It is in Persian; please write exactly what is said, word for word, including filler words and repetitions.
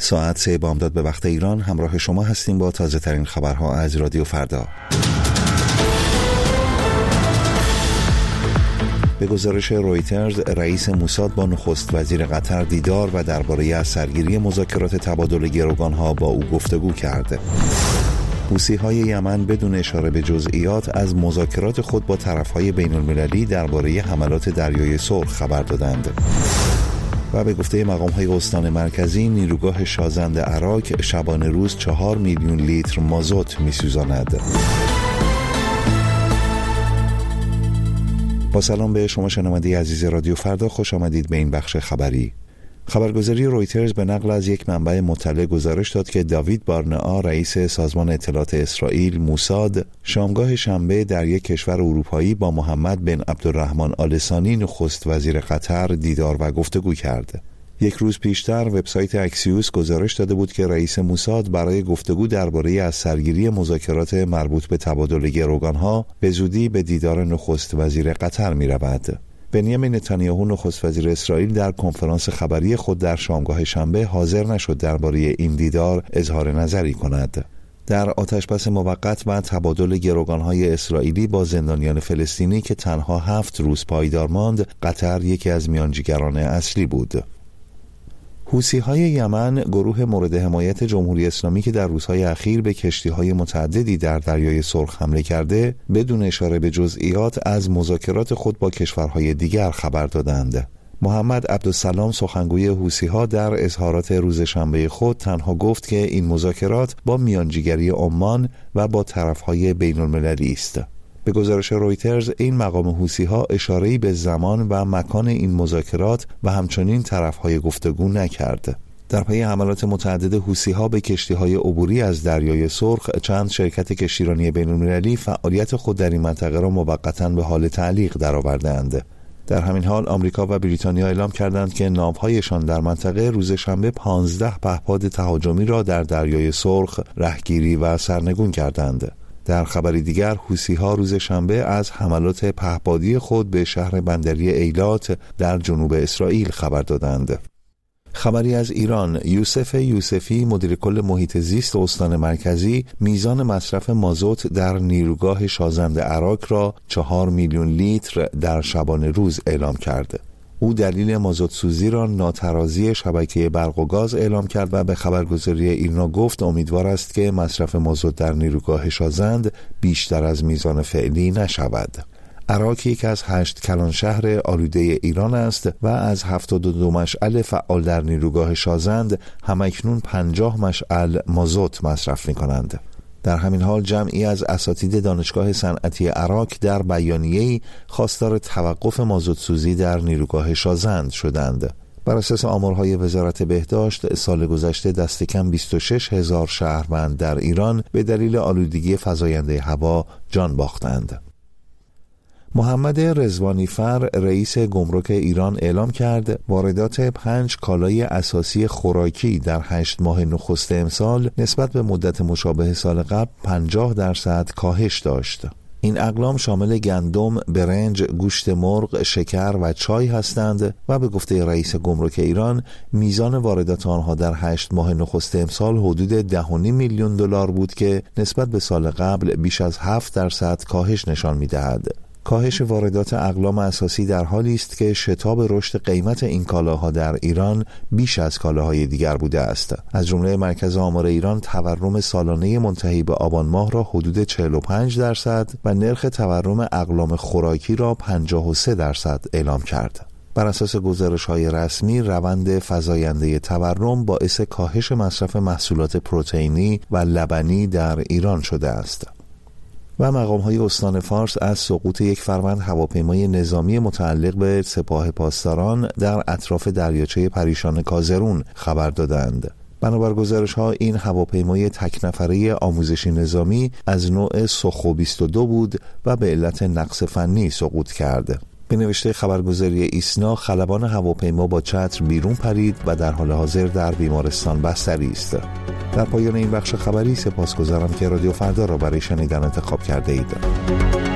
ساعت سه بامداد به وقت ایران همراه شما هستیم با تازه ترین خبرها از رادیو فردا. به گزارش رویترز، رئیس موساد با نخست وزیر قطر دیدار و درباره از سرگیری مذاکرات تبادل گروگانها با او گفتگو کرد. حوثی‌های یمن بدون اشاره به جزئیات از مذاکرات خود با طرف‌های بین‌المللی درباره حملات دریای سرخ خبر دادند. و به گفته مقام‌های استان مرکزی، نیروگاه شازند عراق شبانه روز چهار میلیون لیتر مازوت می‌سوزاند. با سلام به شما شنونده عزیز رادیو فردا، خوش آمدید به این بخش خبری. خبرگزاری رویترز به نقل از یک منبع مطلع گزارش داد که داوید بارنئا، رئیس سازمان اطلاعات اسرائیل موساد، شامگاه شنبه در یک کشور اروپایی با محمد بن عبدالرحمن آل ثانی، نخست وزیر قطر، دیدار و گفتگو کرد. یک روز پیشتر وبسایت اکسیوس گزارش داده بود که رئیس موساد برای گفتگو درباره از سرگیری مذاکرات مربوط به تبادل گروگانها به زودی به دیدار نخست وزیر قطر می رود. بنیامین نتانیاهو، نخست وزیر اسرائیل، در کنفرانس خبری خود در شامگاه شنبه حاضر نشد درباره این دیدار اظهار نظری کند. در آتشبس موقت و تبادل گروگانهای اسرائیلی با زندانیان فلسطینی که تنها هفت روز پایدار ماند، قطر یکی از میانجیگران اصلی بود. حوثی‌های یمن، گروه مورد حمایت جمهوری اسلامی که در روزهای اخیر به کشتی‌های متعددی در دریای سرخ حمله کرده، بدون اشاره به جزئیات از مذاکرات خود با کشورهای دیگر خبر دادند. محمد عبدالسلام، سخنگوی حوثی‌ها، در اظهارات روز شنبه خود تنها گفت که این مذاکرات با میانجیگری عمان و با طرف‌های بین‌المللی است. به گزارش رویترز، این مقام حوثی‌ها اشاره‌ای به زمان و مکان این مذاکرات و همچنین طرف‌های گفتگو نکرد. در پی حملات متعدد حوثی‌ها به کشتی‌های عبوری از دریای سرخ، چند شرکت کشتیرانی بین‌المللی فعالیت خود در این منطقه را موقتاً به حال تعلیق درآورده‌اند. در همین حال آمریکا و بریتانیا اعلام کردند که ناوهایشان در منطقه روز شنبه پانزده پهپاد تهاجمی را در دریای سرخ رهگیری و سرنگون کردند. در خبری دیگر، حوثی‌ها روز شنبه از حملات پهپادی خود به شهر بندری ایلات در جنوب اسرائیل خبر دادند. خبری از ایران، یوسف یوسفی، مدیر کل محیط زیست استان مرکزی، میزان مصرف مازوت در نیروگاه شازند عراق را چهار میلیون لیتر در شبانه روز اعلام کرد. او دلیل مازوت سوزی را ناترازی شبکه برق و گاز اعلام کرد و به خبرگزاری ایرنا گفت امیدوار است که مصرف مازوت در نیروگاه شازند بیشتر از میزان فعلی نشود. عراق یک از هشت کلان شهر آلوده ایران است و از هفتاد و دو مشعل فعال در نیروگاه شازند همکنون پنجاه مشعل مازوت مصرف می کنند. در همین حال جمعی از اساتید دانشگاه صنعتی عراق در بیانیه‌ای خواستار توقف مازوت سوزی در نیروگاه شازند شدند. بر اساس آمارهای وزارت بهداشت، سال گذشته دست کم بیست و شش هزار شهروند در ایران به دلیل آلودگی فزاینده هوا جان باختند. محمد رضوانی فر، رئیس گمرک ایران، اعلام کرد واردات پنج کالای اساسی خوراکی در هشت ماه نخست امسال نسبت به مدت مشابه سال قبل پنجاه درصد کاهش داشت. این اقلام شامل گندم، برنج، گوشت مرغ، شکر و چای هستند و به گفته رئیس گمرک ایران میزان واردات آنها در هشت ماه نخست امسال حدود ده و نیم میلیون دلار بود که نسبت به سال قبل بیش از هفت درصد کاهش نشان می‌دهد. کاهش واردات اقلام اساسی در حالی است که شتاب رشد قیمت این کالاها در ایران بیش از کالاهای دیگر بوده است. از جمله مرکز آمار ایران تورم سالانه منتهی به آبان ماه را حدود چهل و پنج درصد و نرخ تورم اقلام خوراکی را پنجاه و سه درصد اعلام کرد. بر اساس گزارش‌های رسمی، روند فزاینده تورم باعث کاهش مصرف محصولات پروتئینی و لبنی در ایران شده است. و مقام‌های استان فارس از سقوط یک فروند هواپیمای نظامی متعلق به سپاه پاسداران در اطراف دریاچه پریشان کازرون خبر دادند. بنابر گزارش‌ها این هواپیمای تک نفره آموزشی نظامی از نوع سخو بیست و دو بود و به علت نقص فنی سقوط کرد. به نوشته خبرگزاری ایسنا، خلبان هواپیما با چتر بیرون پرید و در حال حاضر در بیمارستان بستری است. در پایان این بخش خبری سپاسگزارم که رادیو فردا را برای شنیدن انتخاب کرده اید.